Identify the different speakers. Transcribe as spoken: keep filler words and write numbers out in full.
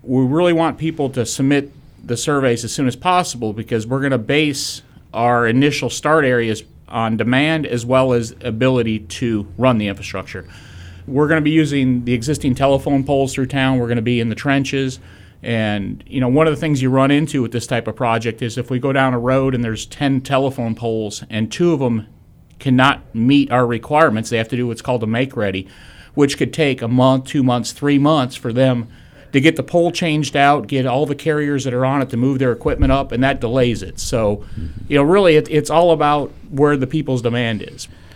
Speaker 1: we really want people to submit the surveys as soon as possible because we're going to base our initial start areas on demand as well as ability to run the infrastructure. We're going to be using the existing telephone poles through town. We're going to be in the trenches. And, you know, one of the things you run into with this type of project is if we go down a road and there's ten telephone poles and two of them cannot meet our requirements, they have to do what's called a make-ready, which could take a month, two months, three months for them to get the pole changed out, get all the carriers that are on it to move their equipment up, and that delays it. So, you know, really it, it's all about where the people's demand is.